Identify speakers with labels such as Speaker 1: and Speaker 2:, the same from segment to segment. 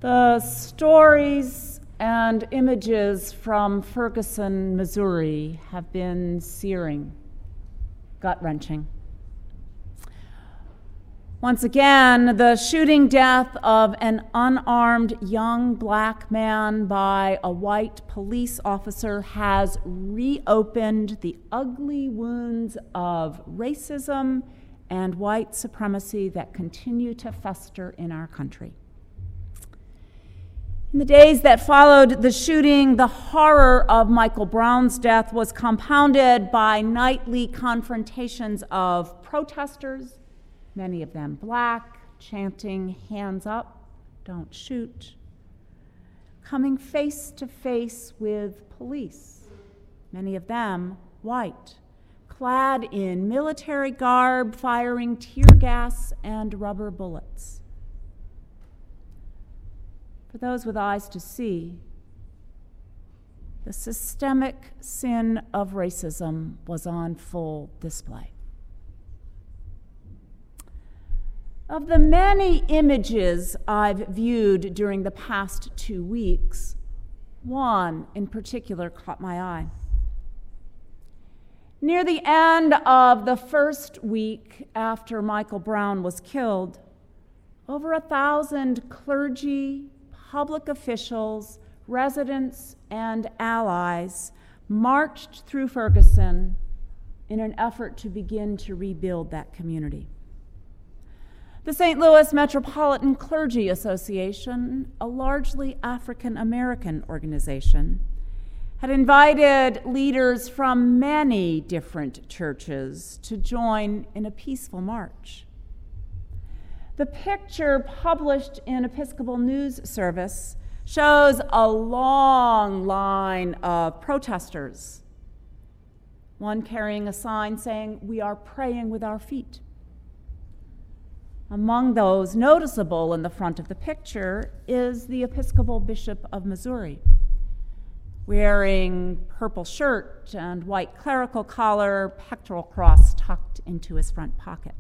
Speaker 1: The stories and images from Ferguson, Missouri have been searing, gut-wrenching. Once again, the shooting death of an unarmed young black man by a white police officer has reopened the ugly wounds of racism and white supremacy that continue to fester in our country. In the days that followed the shooting, the horror of Michael Brown's death was compounded by nightly confrontations of protesters, many of them black, chanting, "Hands up, don't shoot," coming face to face with police, many of them white, clad in military garb, firing tear gas and rubber bullets. For those with eyes to see, the systemic sin of racism was on full display. Of the many images I've viewed during the past 2 weeks, one in particular caught my eye. Near the end of the first week after Michael Brown was killed, over 1,000 clergy, public officials, residents, and allies marched through Ferguson in an effort to begin to rebuild that community. The St. Louis Metropolitan Clergy Association, a largely African-American organization, had invited leaders from many different churches to join in a peaceful march. The picture published in Episcopal News Service shows a long line of protesters, one carrying a sign saying, "We are praying with our feet." Among those noticeable in the front of the picture is the Episcopal Bishop of Missouri, wearing purple shirt and white clerical collar, pectoral cross tucked into his front pocket.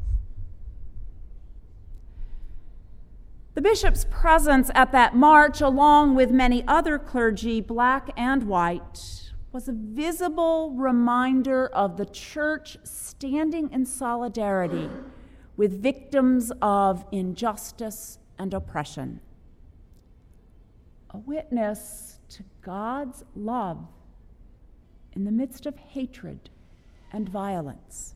Speaker 1: The bishop's presence at that march, along with many other clergy, black and white, was a visible reminder of the church standing in solidarity with victims of injustice and oppression. A witness to God's love in the midst of hatred and violence.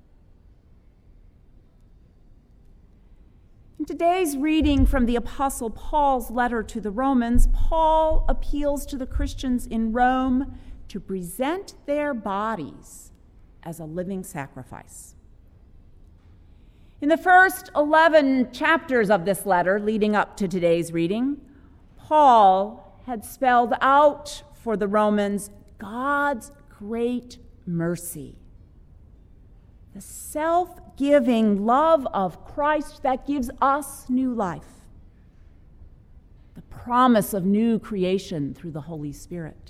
Speaker 1: In today's reading from the Apostle Paul's letter to the Romans, Paul appeals to the Christians in Rome to present their bodies as a living sacrifice. In the first 11 chapters of this letter leading up to today's reading, Paul had spelled out for the Romans God's great mercy, the self-giving love of Christ that gives us new life, the promise of new creation through the Holy Spirit.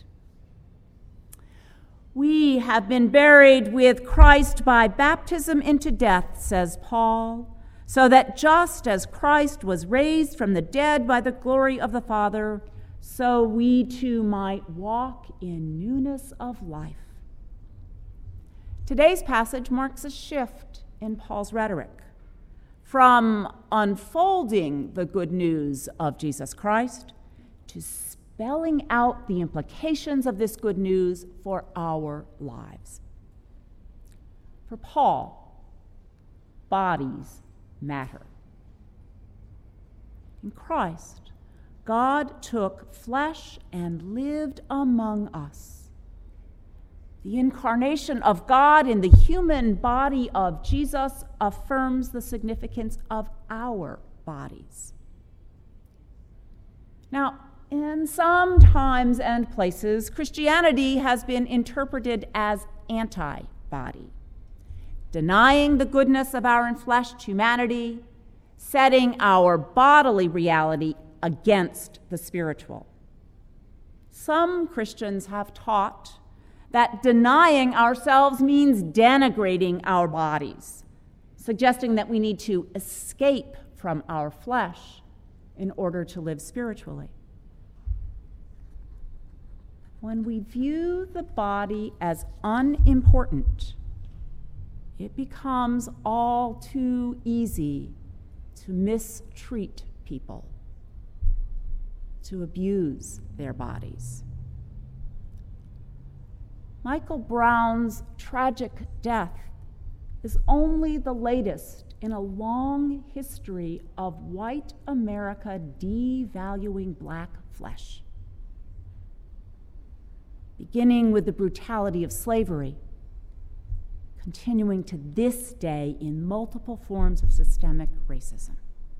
Speaker 1: We have been buried with Christ by baptism into death, says Paul, so that just as Christ was raised from the dead by the glory of the Father, so we too might walk in newness of life. Today's passage marks a shift in Paul's rhetoric from unfolding the good news of Jesus Christ to spelling out the implications of this good news for our lives. For Paul, bodies matter. In Christ, God took flesh and lived among us. The incarnation of God in the human body of Jesus affirms the significance of our bodies. Now, in some times and places, Christianity has been interpreted as anti-body, denying the goodness of our enfleshed humanity, setting our bodily reality against the spiritual. Some Christians have taught that denying ourselves means denigrating our bodies, suggesting that we need to escape from our flesh in order to live spiritually. When we view the body as unimportant, it becomes all too easy to mistreat people, to abuse their bodies. Michael Brown's tragic death is only the latest in a long history of white America devaluing black flesh, beginning with the brutality of slavery, continuing to this day in multiple forms of systemic racism.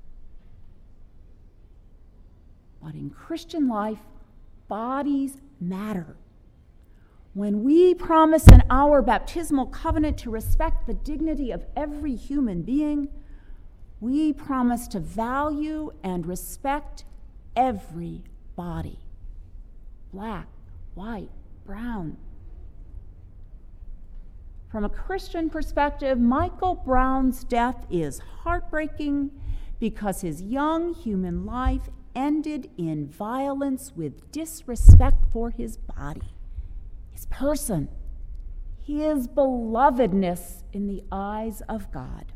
Speaker 1: But in Christian life, bodies matter. When we promise in our baptismal covenant to respect the dignity of every human being, we promise to value and respect every body, black, white, brown. From a Christian perspective, Michael Brown's death is heartbreaking because his young human life ended in violence with disrespect for his body, his person, his belovedness in the eyes of God.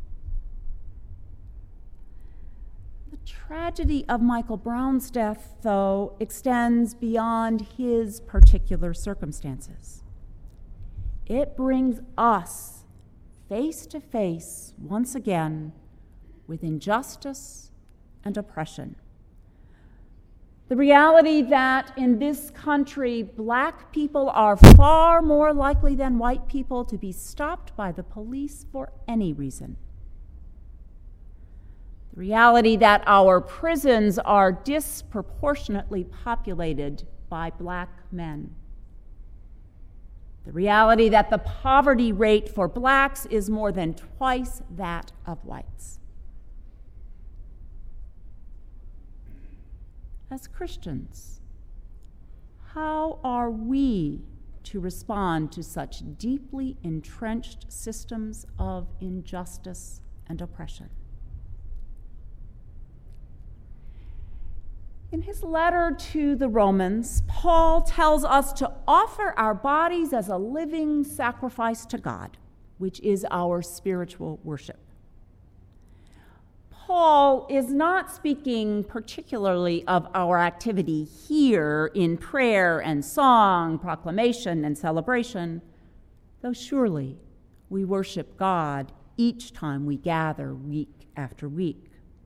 Speaker 1: The tragedy of Michael Brown's death, though, extends beyond his particular circumstances. It brings us face to face once again with injustice and oppression. The reality that in this country, black people are far more likely than white people to be stopped by the police for any reason. The reality that our prisons are disproportionately populated by black men. The reality that the poverty rate for blacks is more than twice that of whites. As Christians, how are we to respond to such deeply entrenched systems of injustice and oppression? In his letter to the Romans, Paul tells us to offer our bodies as a living sacrifice to God, which is our spiritual worship. Paul is not speaking particularly of our activity here in prayer and song, proclamation and celebration, though surely we worship God each time we gather week after week.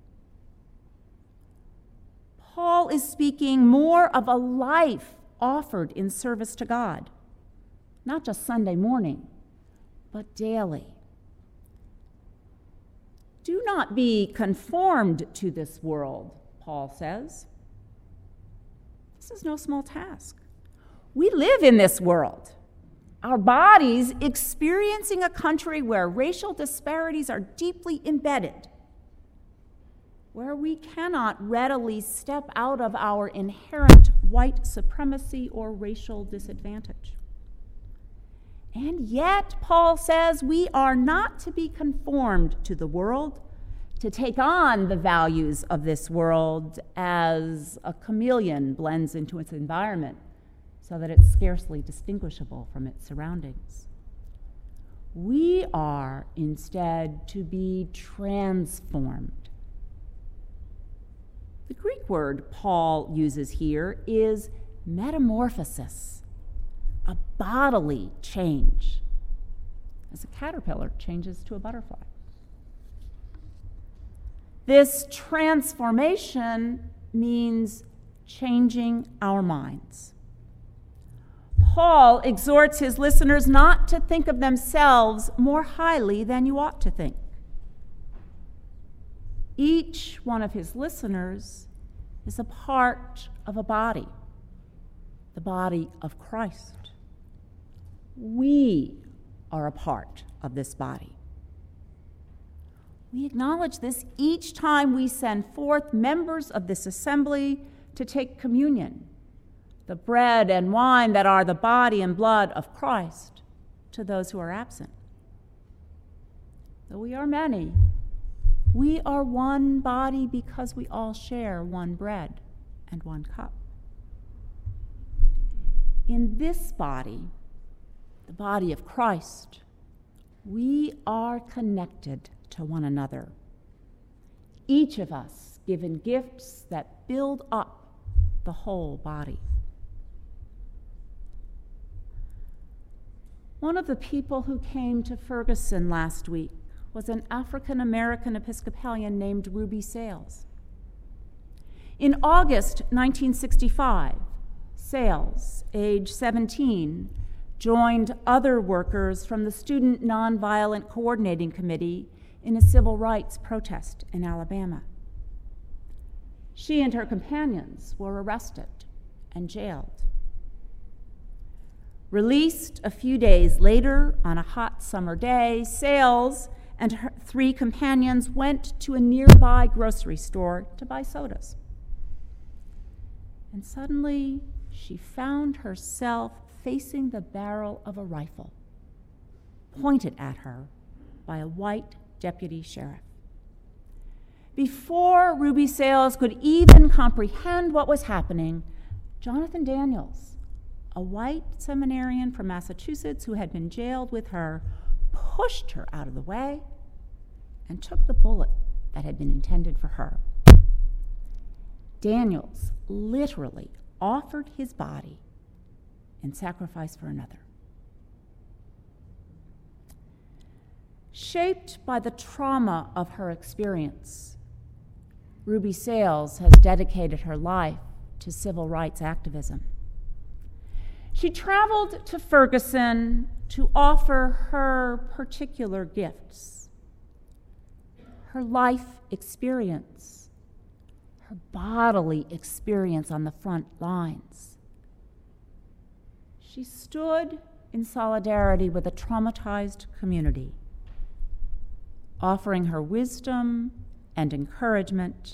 Speaker 1: Paul is speaking more of a life offered in service to God, not just Sunday morning, but daily. Do not be conformed to this world, Paul says. This is no small task. We live in this world, our bodies experiencing a country where racial disparities are deeply embedded, where we cannot readily step out of our inherent white supremacy or racial disadvantage. And yet, Paul says, we are not to be conformed to the world, to take on the values of this world as a chameleon blends into its environment so that it's scarcely distinguishable from its surroundings. We are instead to be transformed. The Greek word Paul uses here is metamorphosis, a bodily change, as a caterpillar changes to a butterfly. This transformation means changing our minds. Paul exhorts his listeners not to think of themselves more highly than you ought to think. Each one of his listeners is a part of a body, the body of Christ. We are a part of this body. We acknowledge this each time we send forth members of this assembly to take communion, the bread and wine that are the body and blood of Christ, to those who are absent. Though we are many, We are one body because we all share one bread and one cup. In this body, the body of Christ, we are connected to one another, each of us given gifts that build up the whole body. One of the people who came to Ferguson last week was an African-American Episcopalian named Ruby Sales. In August 1965, Sales, age 17, joined other workers from the Student Nonviolent Coordinating Committee in a civil rights protest in Alabama. She and her companions were arrested and jailed. Released a few days later on a hot summer day, Sales and her 3 companions went to a nearby grocery store to buy sodas. And suddenly, she found herself facing the barrel of a rifle, pointed at her by a white deputy sheriff. Before Ruby Sales could even comprehend what was happening, Jonathan Daniels, a white seminarian from Massachusetts who had been jailed with her, pushed her out of the way and took the bullet that had been intended for her. Daniels literally offered his body in sacrifice for another. Shaped by the trauma of her experience, Ruby Sales has dedicated her life to civil rights activism. She traveled to Ferguson to offer her particular gifts, her life experience, her bodily experience on the front lines. She stood in solidarity with a traumatized community, offering her wisdom and encouragement,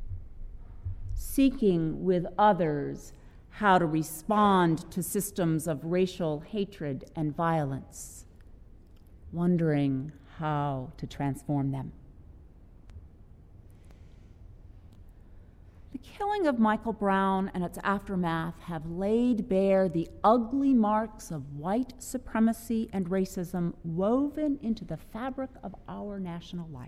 Speaker 1: seeking with others how to respond to systems of racial hatred and violence, wondering how to transform them. The killing of Michael Brown and its aftermath have laid bare the ugly marks of white supremacy and racism woven into the fabric of our national life.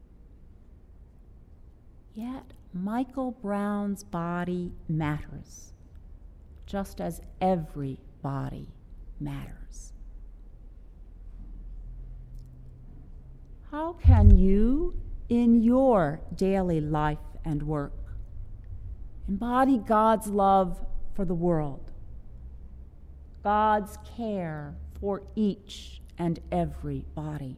Speaker 1: Yet Michael Brown's body matters, just as every body matters. How can you, in your daily life and work, embody God's love for the world, God's care for each and every body?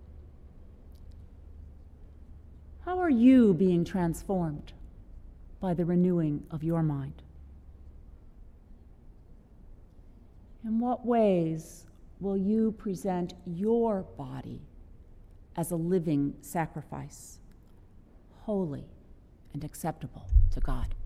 Speaker 1: How are you being transformed by the renewing of your mind? In what ways will you present your body as a living sacrifice, holy and acceptable to God?